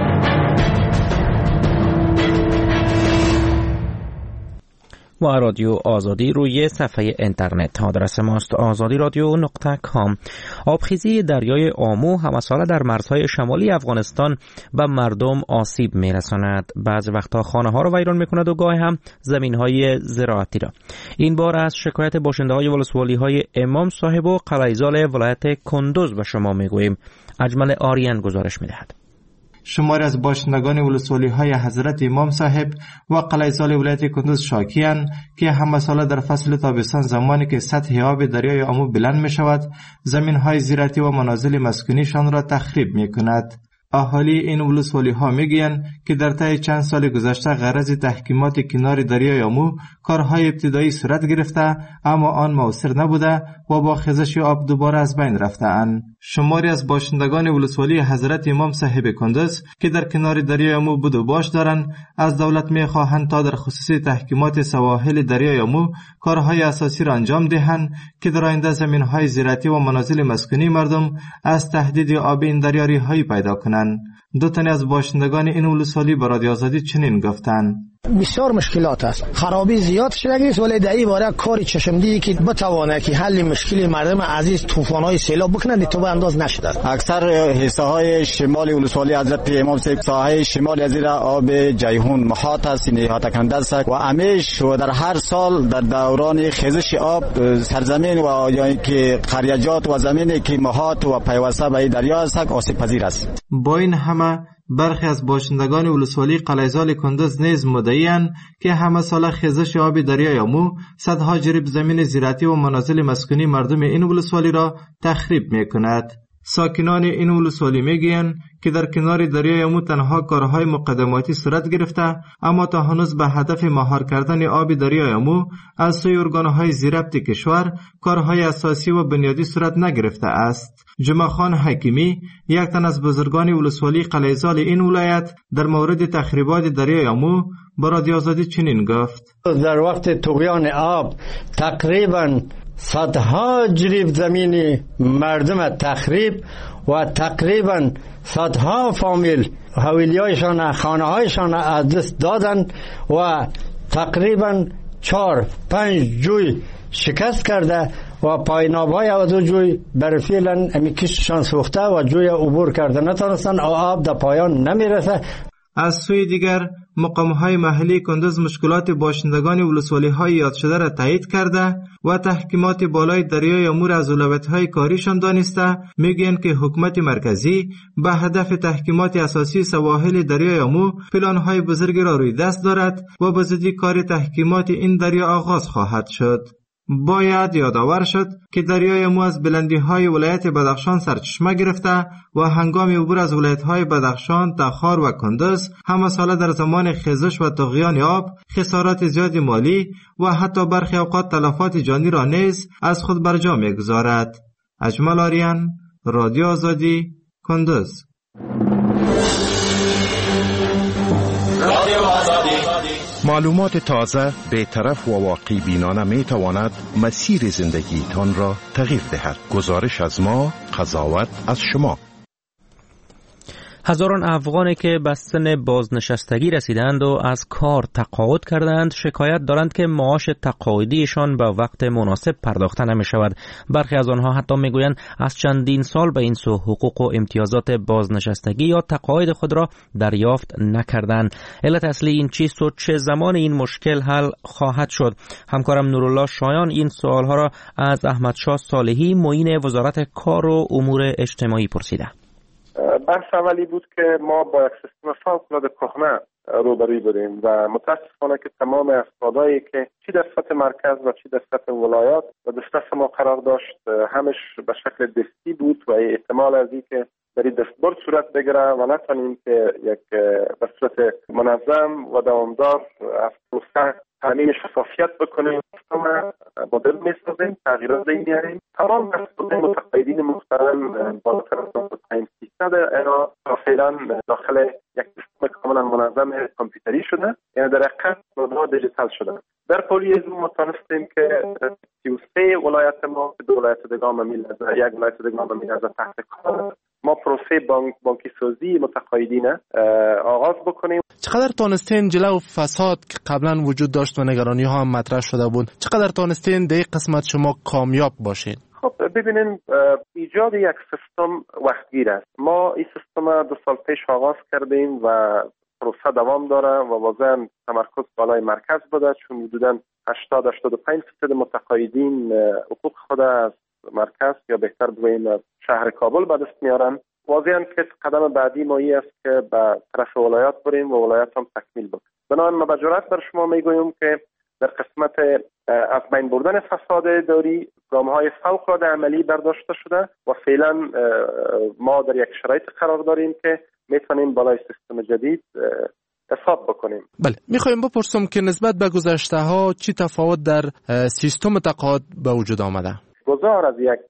S3: و رادیو آزادی روی صفحه اینترنت آدرس ماست azadi.radio.com. آبخیزی دریای آمو همساله در مرزهای شمالی افغانستان و مردم آسیب میرساند. بعضی وقتا خانه ها را ویران میکند و گاهی هم زمین های زراعتی را. این بار از شکایت باشنده های ولسوالی های امام صاحب و قلعه‌زال ولایت کندوز به شما میگوییم. اجمل آریان گزارش میدهد.
S25: شماری از باشندگان ولسوالی‌های حضرت امام صاحب و قلعه‌زال ولایت کندوز شاکی‌اند که همه ساله در فصل تابستان زمانی که سطح آب دریای آمو بلند می‌شود، زمین‌های زراعتی و منازل مسکونیشان را تخریب می‌کند. اهالی این ولسوالی‌ها میگویند که در طی چند سال گذشته غرض تحکیمات کنار دریای آمو کارهای ابتدایی صورت گرفته، اما آن مؤثر نبوده و با خیزش آب دوباره از بین رفته‌اند. شماری از باشندگان ولسوالی حضرت امام صاحب کندوز که در کنار دریای آمو بود و باش دارند، از دولت می‌خواهند تا در خصوص تحکیمات سواحل دریای آمو کارهای اساسی را انجام دهند که در آینده زمین‌های زراعتی و منازل مسکونی مردم از تهدید آب این دریا رهایی پیدا کنند. دو تن از باشندگان این ولسوالی به رادیو آزادی چنین گفتند:
S26: بسیار مشکلات است، خرابی زیاد شده است، ولی در این باره کار چشمدیدی که بتوانه که حل مشکل مردم عزیز طوفان‌های سیلاب بکنند تو به انداز نشده.
S27: اکثر حصه‌های شمال ولسوالی حضرت امام صاحب ساحه شمال از زیر آب جیهون محاط است، احاطه کننده است و همیشه و در هر سال در دوران خیزش آب سرزمین و یا که قریجات و زمینی که محاط و پیوسته به دریا است آسیب پذیر است.
S25: با این همه برخی از باشندگان ولسوالی قلعه‌زال کندوز نیز مدعی‌اند که همه ساله خیزش آب دریای آمو صدها جریب زمین زراعتی و منازل مسکونی مردم این ولسوالی را تخریب می‌کند. ساکنان این ولسوالی میگویند که در کنار دریای آمو تنها کارهای مقدماتی صورت گرفته، اما تا هنوز به هدف مهار کردن آب دریای آمو از سوی ارگان‌های زیربط کشور کارهای اساسی و بنیادی صورت نگرفته است. جمعه خان حکیمی، یک تن از بزرگان ولسوالی قلعه‌زال این ولایت، در مورد تخریبات دریای آمو با رادیو آزادی چنین گفت:
S26: در وقت طغیان آب تقریباً صدها جریب زمین مردم تخریب و تقریبا صدها فامیل حویلیایشان خانه هایشان از دست دادن و تقریبا 4-5 جوی شکست کرده و پاییناب‌های از جوی برفیلن امیکششان سوخته و جوی عبور کرده نتونستن، آب در پایان نمیرسه.
S25: از سوی دیگر مقام‌های محلی کندز مشکلات باشندگان ولسوالی‌های یاد شده را تایید کرده و تحکیمات بالای دریای امور از اولویت‌های کاریشان دانسته میگویند که حکومت مرکزی به هدف تحکیمات اساسی سواحل دریای امو پلان‌های بزرگی را روی دست دارد و به زودی کار تحکیمات این دریا آغاز خواهد شد. باید یادآور شد که دریای امو از بلندی‌های ولایت بدخشان سرچشمه گرفته و هنگام عبور از ولایت‌های بدخشان، تخار و کندز همه ساله در زمان خیزش و طغیان آب خسارات زیاد مالی و حتی برخی اوقات تلفات جانی را نیز از خود بر جا می‌گذارد. اجمل آریان، رادیو آزادی، کندز.
S4: معلومات تازه، بی‌طرف و واقعی بینانه می تواند مسیر زندگیتان را تغییر دهد. گزارش از ما، قضاوت از شما.
S3: هزاران افغانی که به سن بازنشستگی رسیدند و از کار تقاعد کردند شکایت دارند که معاش تقاعدیشان به وقت مناسب پرداخته نمی شود. برخی از آنها حتی می گویند از چندین سال به این سو حقوق و امتیازات بازنشستگی یا تقاعد خود را دریافت نکردند. علت اصلی این چیست و چه زمان این مشکل حل خواهد شد؟ همکارم نورالله شایان این سوالها را از احمدشاه صالحی معین وزارت کار و امور اجتماعی پرسیده.
S5: بحث اولی بود که ما با یک سیستم فوق‌العاده کهنه روبروی بودیم و متاسفانه که تمام افرادایی که چی در سطح مرکز و چی در سطح ولایات و دسترس ما قرار داشت همش به شکل دستی بود و احتمال از این که در این دستبرد صورت بگیره و نتونیم که یک به صورت منظم و دوامدار از پروسه تامین شفافیت بکنیم، مدل میسازیم، تغییرات میاریم. تمام مسئولین متقاعدین محترم بالاتر از 95% اینا فعلا داخل یک سیستم کاملا منظم کامپیوتری شده، یعنی در حقیقت نودها دیجیتال شده. در پولیس ما تونستیم که 33 ولایت ما دو ولایت دگام میل از یک ولایت دگام میل از تحت کار ما پروسه بانکی سازی متقاعدین آغاز بکنیم.
S6: چقدر تونستین جلو فساد که قبلا وجود داشت و نگرانی ها هم مطرح شده بود، چقدر تونستین در این قسمت شما کامیاب باشین؟
S5: خب ببینین، ایجاد یک سیستم وقتگیر است. ما این سیستم 2 سال پیش آغاز کردیم و پروسه دوام داره و واضحا تمرکز بالای مرکز بوده، چون حدوداً 80-85% متقاعدین حقوق خود از مرکز یا بهتر بگوییم از شهر کابل به دست میارن. واضحاً که قدم بعدی ما این است که به طرف ولایات بریم و ولایات هم تکمیل بکنیم. بنابراین ما به جرات بر شما میگویم که در قسمت از بین بردن فساد اداری گام‌های فوق‌العاده عملی برداشته شده و فعلا ما در یک شرایط قرار داریم که میتونیم بالای سیستم جدید حساب بکنیم.
S6: بله، میخوایم بپرسم که نسبت به گذشته ها چی تفاوت در سیستم تقاعد به وجود آمده؟
S5: گذار از یک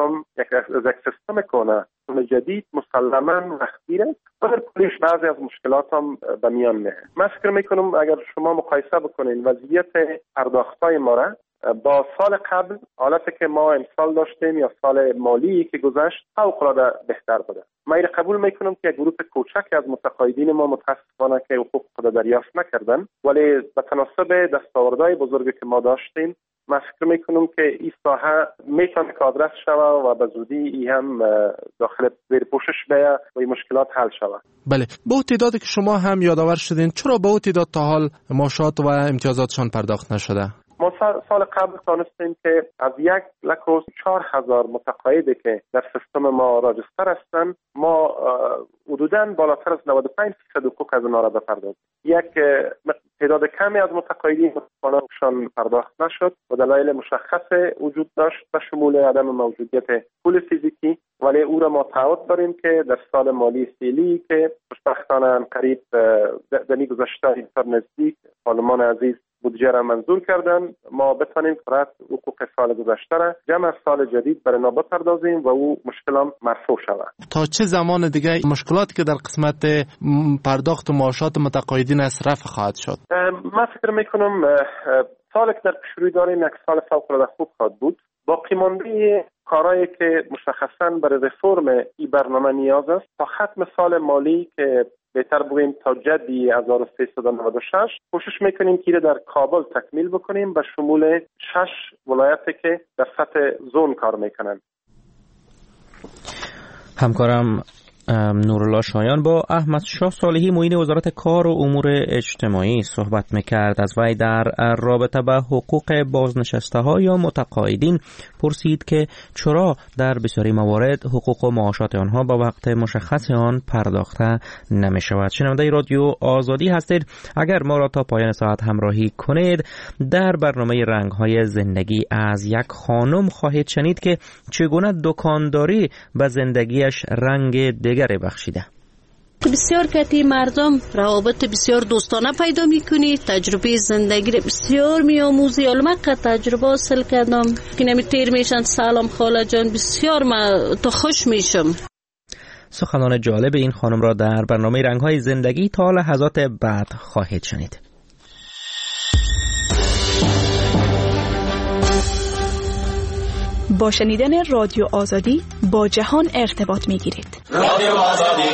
S5: سیستم کنه جدید مسلماً وقتگیره و در پولیش بعضی از مشکلات هم به میان میاد. من فکر میکنم اگر شما مقایسه بکنین وضعیت پرداختای ما را با سال قبل، حالتی که ما امسال داشتیم یا سال مالی که گذشت، فوق‌العاده بهتر بوده. من این قبول میکنم که گروه کوچک از متقاعدین ما متاسفانه که حقوق خود دریافت نکردن، ولی به تناسب دستاوردهای بزرگی که ما داشتیم من فکر میکنم که این ساحه میتونه که آدرس شود و به زودی این هم داخل زیر پوشش بیاید و این مشکلات حل شود.
S6: بله، به اون تعدادی که شما هم یادآور شدین، چرا به اون تعداد تا حال معاشات و امتیازاتشان پرداخت نشده؟
S5: ما سال قبل تانستیم که از 104,000 متقاعدی که در سیستم ما راجستر هستند، ما حدوداً بالاتر از 95% حقوق از آنها را بپردازیم. یک تعداد کمی از متقاعدین متقاعدشان پرداخت نشد و دلایل مشخص وجود داشت به شمول عدم موجودیت پول فیزیکی، ولی او را ما تعهد داریم که در سال مالی فعلی که خوشبختانه قریب در گذشته تا نزدیک پارلمان عزیز بودجه را منظور کردن، ما بتانیم فرات حقوق سال گذشته را جمع سال جدید برای ما بپردازیم و او مشکلام مرفوع شود.
S6: تا چه زمان دیگه مشکلاتی که در قسمت پرداخت معاشات متقاعدین است رفع خواهد شد؟
S5: من فکر میکنم سالی که در پیش روی داریم یک سال فوق‌العاده خوب خواهد بود. باقی مانده کارهایی که مشخصاً برای رفرم این برنامه نیاز است تا ختم سال مالی که بهتر بگوییم تا جدی 1396 کوشش میکنیم که در کابل تکمیل بکنیم به شمول 6 ولایتی که در سطح زون کار میکنند.
S3: همکارم نورالله شایان با احمد شاه صالحی معین وزارت کار و امور اجتماعی صحبت میکرد. از وی در رابطه به حقوق بازنشسته ها یا متقاعدین پرسید که چرا در بسیاری موارد حقوق و معاشات آنها با وقت مشخص آن پرداخته نمی شود. شنونده رادیو آزادی هستید. اگر ما را تا پایان ساعت همراهی کنید در برنامه رنگ های زندگی از یک خانم خواهید شنید که چگونه دکانداری به زندگیش رنگ دیگر بخشیده.
S14: بسیار کتی مردم روابط بسیار دوستانه پیدا میکنی، تجربه زندگی بسیار میاموزی. علما که تجربه حاصل کردم که نمی تیر میشن سلام خاله جان بسیار ما تو خوش میشم.
S3: سخنان جالب این خانم را در برنامه رنگ‌های زندگی تا لحظات بعد خواهید شنید.
S1: با شنیدن رادیو آزادی با جهان ارتباط میگیرید.
S3: رادیو آزادی.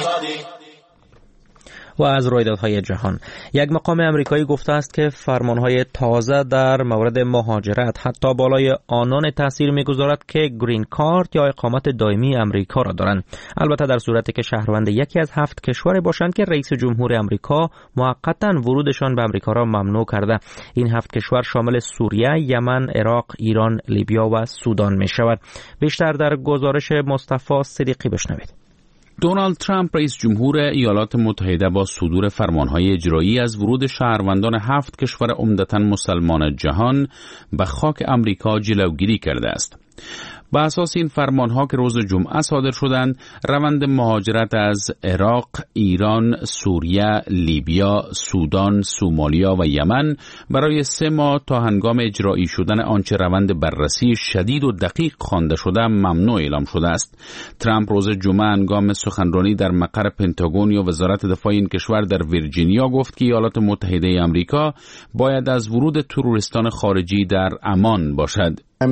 S3: و از رویدادهای جهان، یک مقام امریکایی گفته است که فرمانهای تازه در مورد مهاجرت حتی بالای آنان تاثیر میگذارد که گرین کارت یا اقامت دائمی امریکا را دارند، البته در صورتی که شهروند یکی از 7 کشور باشند که رئیس جمهور امریکا موقتا ورودشان به امریکا را ممنوع کرده. این 7 کشور شامل سوریه، یمن، عراق، ایران، لیبیا و سودان می شود. بیشتر در گزارش مصطفی صدیقی بشنوید.
S15: دونالد ترامپ رئیس جمهور ایالات متحده با صدور فرمانهای اجرایی از ورود شهروندان 7 کشور عمدتاً مسلمان جهان به خاک امریکا جلوگیری کرده است. با اساس این فرمانها که روز جمعه صادر شدند، روند مهاجرت از عراق، ایران، سوریه، لیبیا، سودان، سومالیا و یمن برای 3 ماه تا هنگام اجرایی شدن آنچه روند بررسی شدید و دقیق خوانده شده ممنوع اعلام شده است. ترامپ روز جمعه هنگام سخنرانی در مقر پنتاگون یا وزارت دفاع این کشور در ویرجینیا گفت که ایالات متحده آمریکا باید از ورود تروریستان خارجی در امان باشد.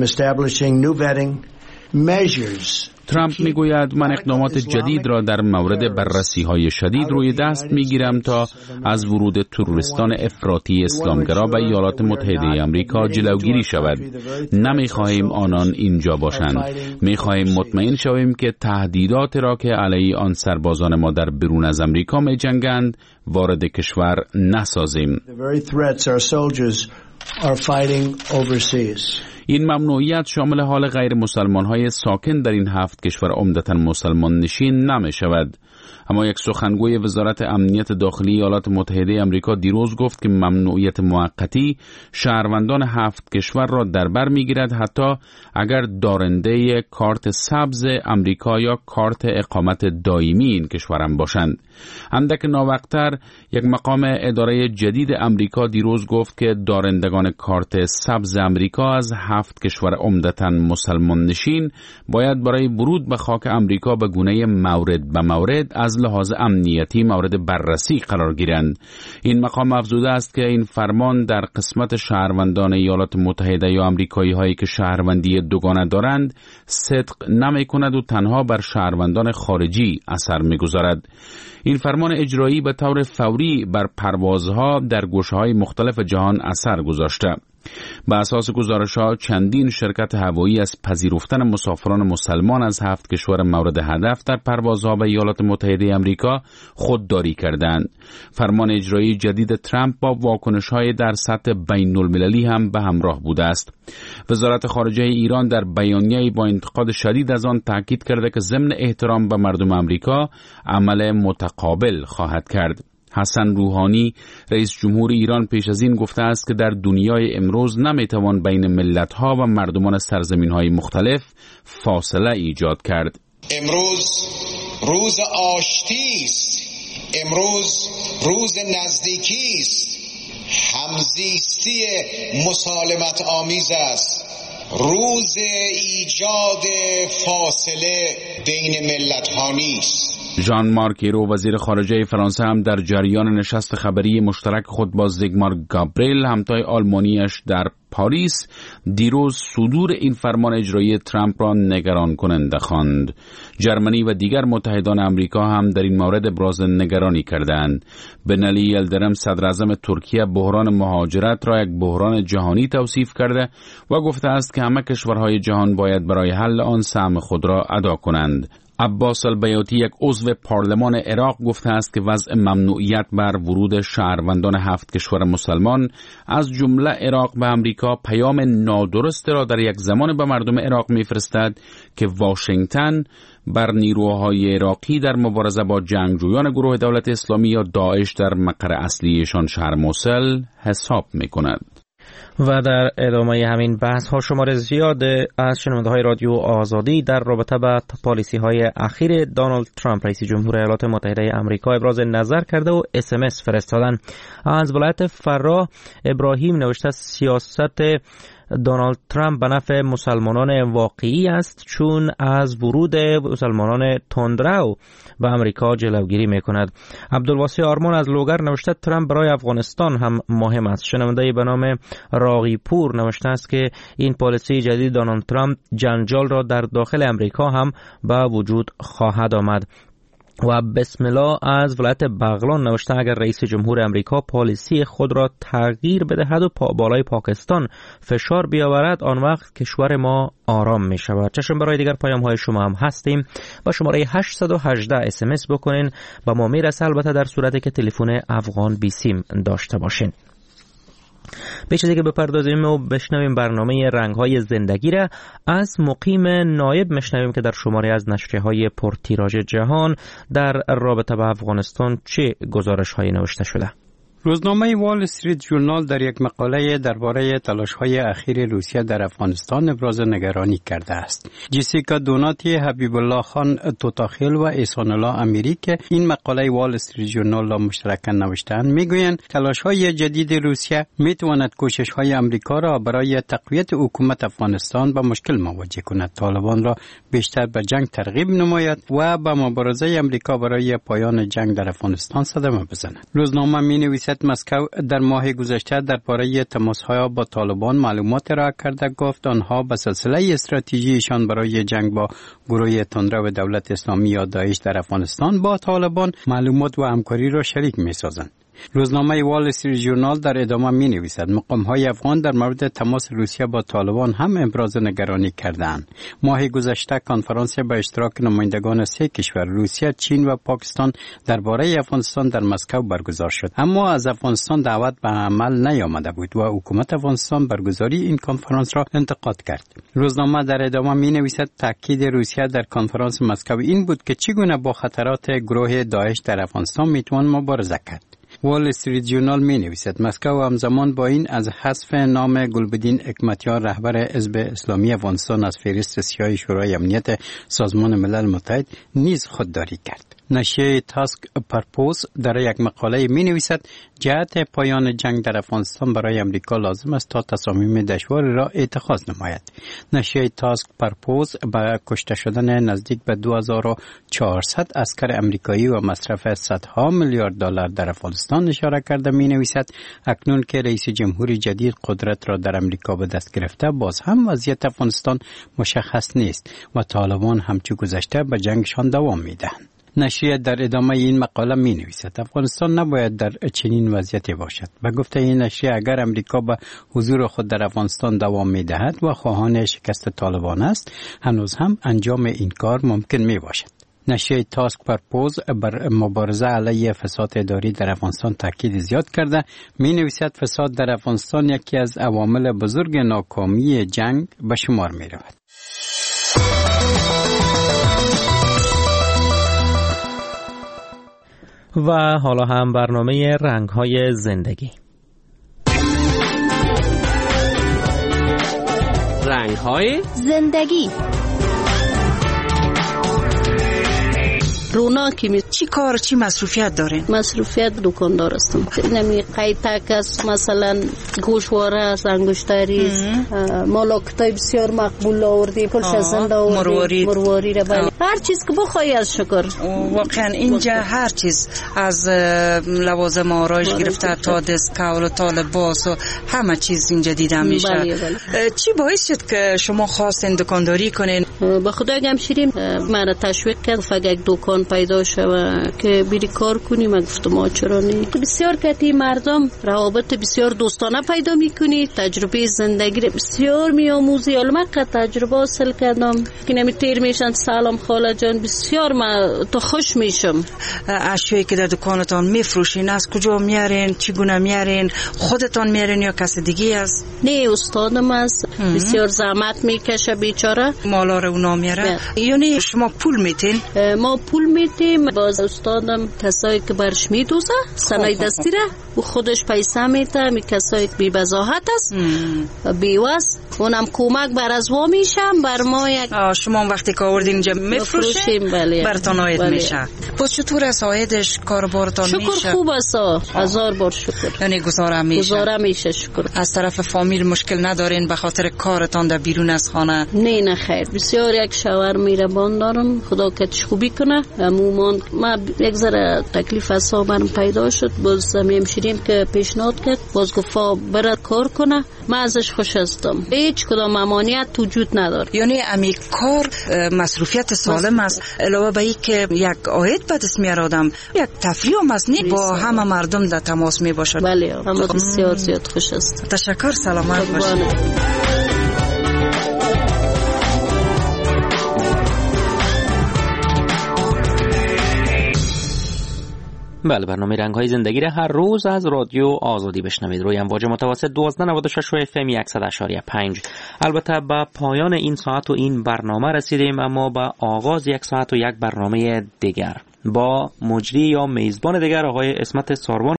S15: ترامپ میگوید من اقدامات جدید را در مورد بررسی‌های شدید روی دست میگیرم تا از ورود تروریستان افراطی اسلامگرا به ایالات متحده آمریکا جلوگیری شود. نمیخواهیم آنان اینجا باشند. میخواهیم مطمئن شویم که تهدیدات را که علیه آن سربازان ما در بیرون از آمریکا میجنگند وارد کشور نسازیم. این ممنوعیت شامل حال غیر مسلمان‌های ساکن در این 7 کشور عمدتاً مسلمان نشین نمی شود. اما یک سخنگوی وزارت امنیت داخلی ایالات متحده آمریکا دیروز گفت که ممنوعیت موقتی شهروندان 7 کشور را در بر میگیرد حتی اگر دارنده کارت سبز آمریکا یا کارت اقامت دائمی این کشورم باشند. اندک ناوقتر یک مقام اداره جدید آمریکا دیروز گفت که دارندگان کارت سبز آمریکا از 7 کشور عمدتاً مسلمان نشین باید برای ورود به خاک آمریکا به گونه مورد به مورد از لحاظ امنیتی مورد بررسی قرار گیرند. این مقام افزوده است که این فرمان در قسمت شهروندان ایالات متحده یا آمریکایی هایی که شهروندی دوگانه دارند صدق نمی کند و تنها بر شهروندان خارجی اثر می گذارد. این فرمان اجرایی به طور فوری بر پروازها در گوشه‌های مختلف جهان اثر گذاشته. به اساس گزارش‌ها چندین شرکت هوایی از پذیرفتن مسافران مسلمان از 7 کشور مورد هدف در پروازها به ایالات متحده آمریکا خودداری کردند. فرمان اجرایی جدید ترامپ با واکنش‌های در سطح بین‌المللی هم به همراه بوده است. وزارت خارجه ایران در بیانیه‌ای با انتقاد شدید از آن تاکید کرده که ضمن احترام به مردم آمریکا عمل متقابل خواهد کرد. حسن روحانی رئیس جمهور ایران پیش از این گفته است که در دنیای امروز نمیتوان بین ملت‌ها و مردمان سرزمین‌های مختلف فاصله ایجاد کرد.
S13: امروز روز آشتی است. امروز روز نزدیکی است. همزیستی مسالمت آمیز است. روز ایجاد فاصله بین ملت‌ها نیست.
S15: ژان مارک ایرو وزیر خارجه فرانسه هم در جریان نشست خبری مشترک خود با زیگمار گابریل همتای آلمانیش در پاریس دیروز صدور این فرمان اجرایی ترامپ را نگران کننده خواند. جرمنی و دیگر متحدان امریکا هم در این مورد ابراز نگرانی کردند. بنالی یلدرم صدر اعظم ترکیه بحران مهاجرت را یک بحران جهانی توصیف کرده و گفته است که همه کشورهای جهان باید برای حل آن سهم خود را ادا کنند. عباس البیاتی یک عضو پارلمان عراق گفته است که وضع ممنوعیت بر ورود شهروندان 7 کشور مسلمان از جمله عراق به امریکا پیام نادرست را در یک زمان به مردم عراق می‌فرستد که واشنگتن بر نیروهای عراقی در مبارزه با جنگجویان گروه دولت اسلامی یا داعش در مقر اصلیشان شهر موصل حساب می‌کند.
S3: و در ادامه همین بحث ها شمار زیاد از شنونده های رادیو آزادی در رابطه با پالیسی های اخیر دونالد ترامپ رئیس جمهور ایالات متحده آمریکا ابراز نظر کرده و SMS فرستادن. از ولایت فرا ابراهیم نوشته سیاست دونالد ترامپ به نفع مسلمانان واقعی است چون از ورود مسلمانان تندرو به امریکا جلوگیری میکند. عبدالواسی آرمان از لوگر نوشته ترامپ برای افغانستان هم مهم است. شنونده به نام راغی پور نوشته است که این پالیسی جدید دونالد ترامپ جنجال را در داخل امریکا هم به وجود خواهد آمد. و بسم الله از ولایت بغلان نوشته اگر رئیس جمهور امریکا پالیسی خود را تغییر بدهد و بالای پاکستان فشار بیاورد آن وقت کشور ما آرام می شود. چشم برای دیگر پیام های شما هم هستیم. با شماره 818 SMS بکنین با ما میرسه، البته در صورتی که تلفن افغان بی سیم داشته باشین. پیش از اینکه بپردازیم و بشنویم برنامه رنگ‌های زندگی را از مقیم نایب میشنویم که در شماره از نشریه‌های پرتیراژ جهان در رابطه با افغانستان چه گزارش‌هایی نوشته شده.
S2: روزنامه وال استریت ژورنال در یک مقاله درباره تلاش‌های اخیر روسیه در افغانستان ابراز نگرانی کرده است. جیسیکا دوناتی، حبیب الله خان توتاخیل و احسان الله امیری که این مقاله وال استریت ژورنال را مشترکاً نوشته‌اند میگویند تلاش‌های جدید روسیه میتواند کوشش‌های آمریکا را برای تقویت حکومت افغانستان با مشکل مواجه کند، طالبان را بیشتر به جنگ ترغیب نماید و به مبارزه آمریکا برای پایان جنگ در افغانستان صدمه بزند. روزنامه می‌نویسد مسکو در ماه گذشته درباره تماس‌ها با طالبان معلومات را کرده، گفت آنها به سلسله استراتژیشان برای جنگ با گروه تندرو دولت اسلامی یا داعش در افغانستان با طالبان معلومات و همکاری را شریک می‌سازند. روزنامه وال استریت ژورنال در ادامه می‌نویسد مقام‌های افغان در مورد تماس روسیه با طالبان هم ابراز نگرانی کردند. ماه گذشته کنفرانسی به اشتراک نمایندگان 3 کشور روسیه، چین و پاکستان درباره افغانستان در مسکو برگزار شد، اما از افغانستان دعوت به عمل نیامده بود و حکومت افغانستان برگزاری این کنفرانس را انتقاد کرد. روزنامه در ادامه می‌نویسد تاکید روسیه در کنفرانس مسکو این بود که چگونه با خطرات گروه داعش در افغانستان میتوان مبارزه کرد. وال استریت ژورنال می‌نویسد مسکو همزمان با این از حذف نام گلبدین حکمتیار رهبر حزب اسلامی افغانستان از فهرست سیاه شورای امنیت سازمان ملل متحد نیز خودداری کرد. نشریه تاسک پرپوز در یک مقاله می‌نویسد جهت پایان جنگ در افغانستان برای امریکا لازم است تا تصامیم دشواری را اتخاذ نماید. نشریه تاسک پرپوز به کشته شدن نزدیک به 2400 عسکر امریکایی و مصرف صدها میلیارد دلار در افغانستان اشاره کرده می‌نویسد اکنون که رئیس جمهوری جدید قدرت را در امریکا به دست گرفته باز هم وضعیت افغانستان مشخص نیست و طالبان همچون گذشته به جنگشان دوام می‌دهند. نشریه در ادامه این مقاله می نویسد افغانستان نباید در چنین وضعیتی باشد. به گفته این نشریه اگر امریکا به حضور خود در افغانستان دوام می دهد و خواهان شکست طالبان است هنوز هم انجام این کار ممکن می باشد. نشریه تاسک پرپوز بر مبارزه علیه فساد اداری در افغانستان تاکید زیاد کرده می نویسد فساد در افغانستان یکی از عوامل بزرگ ناکامی جنگ به شمار می رود.
S3: و حالا هم برنامه رنگ‌های زندگی.
S7: رنگ‌های زندگی.
S14: روناکی.
S22: چی کار چی مصروفیت دارین؟
S14: مصروفیت دکاندار هستم. نمی قیتک است، مثلا گوشواره است، انگشتری است، مالاکتای بسیار مقبول آوردیم، پلش زنده آوردیم، مرواری را بله. هر چیز که بخوای از شکر.
S22: واقعا اینجا هر چیز از لوازم آرایش گرفته تا دستکول و تا لباس و همه چیز اینجا دیده میشه.
S14: بله.
S22: چی باعث شد که شما خواستین دکانداری کنین؟
S14: به خدا گمشیریم مرا تشویق کرد فقط یک دکان پیدا شد که بری کار کنیم. من گفتم چرا نه. بسیار کتی مردم روابط بسیار دوستانه پیدا میکنی، تجربه زندگی بسیار میآموزی. من که تجربه حاصل کردم که نمی تیر میشن. سلام خاله جان، بسیار من تو خوش میشم.
S22: اشیایی که در دکانتان میفروشین از کجا میارین؟ چگونه میارین؟ خودتان میارین یا کس دیگه است؟
S14: نه استادم است. بسیار زحمت میکشه بیچاره.
S22: مالا رو اونا میاره. یعنی شما پول میتین؟
S14: ما پول میتیم. باز استادم کسایی که برش میدوزه صنایع دستی را و خودش پیسه میده. می کسایی که بی بزاحت است بیواز اونم کمک بر از وا میشم بر ما. یک
S22: شما وقتی که آوردین اینجا میفروشین برتان آید میشه. پس چطور است آیدش کاربارتان میشه؟
S14: شکر خوب است. 1000 بار شکر.
S22: یعنی گزاره میشه شکر. از طرف فامیل مشکل ندارین به خاطر کارتان در بیرون از خانه؟
S14: نه خیر. بسیار یک شوهر میربان دارم، خدا کتش خوبی کنه. عموما ما یک ذره تکلیف حسابم پیدا شد. باز میمشیریم که پیشنهاد کرد، باز گفت برات کار کنه. من ازش خوش هستم. هیچ کدام ممانعت وجود نداره.
S22: یعنی امی کار مصروفیت سالم است، علاوه به این که یک عاید به دست میاره آدم، یک تفریح هم است. با همه مردم در تماس می باشد.
S14: بله همه بسیار زیاد خوش است.
S22: تشکر. سلامت باشید.
S3: بله، برنامه رنگ‌های زندگی را هر روز از رادیو آزادی بشنوید روی امواج متوسط 1296 و FM 100.5. البته به پایان این ساعت و این برنامه رسیدیم، اما به آغاز یک ساعت و یک برنامه دیگر با مجری یا میزبان دیگر آقای اسمت ساروان